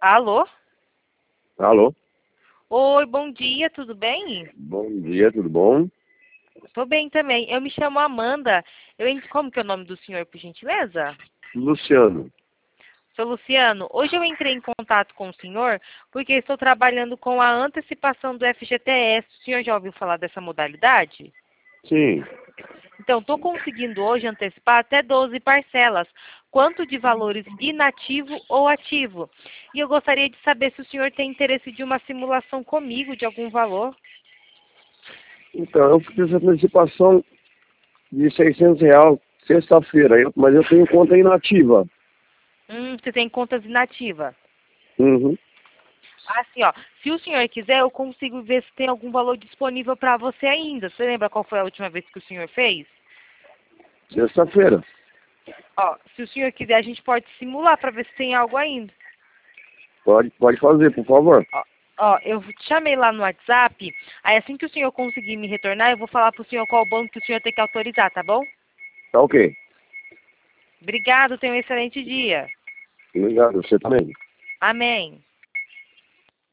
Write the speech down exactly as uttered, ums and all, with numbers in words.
Alô? Alô? Oi, bom dia, tudo bem? Bom dia, tudo bom? Tô bem também. Eu me chamo Amanda. Eu, en- como que é o nome do senhor, por gentileza? Luciano. Sou Luciano. Hoje eu entrei em contato com o senhor porque estou trabalhando com a antecipação do F G T S. O senhor já ouviu falar dessa modalidade? Sim. Então, estou conseguindo hoje antecipar até doze parcelas, quanto de valores inativo ou ativo. E eu gostaria de saber se o senhor tem interesse de uma simulação comigo de algum valor. Então, eu fiz essa antecipação de seiscentos reais sexta-feira, eu- mas eu tenho conta inativa. Hum, você tem contas inativas. Uhum. Assim, ó, se o senhor quiser, eu consigo ver se tem algum valor disponível para você ainda. Você lembra qual foi a última vez que o senhor fez? Sexta-feira. Ó, se o senhor quiser, a gente pode simular para ver se tem algo ainda. Pode, pode fazer, por favor. Ó, ó, eu te chamei lá no WhatsApp, aí assim que o senhor conseguir me retornar, eu vou falar pro senhor qual banco que o senhor tem que autorizar, tá bom? Tá ok. Obrigado, tenha um excelente dia. Obrigado, você também. Amém.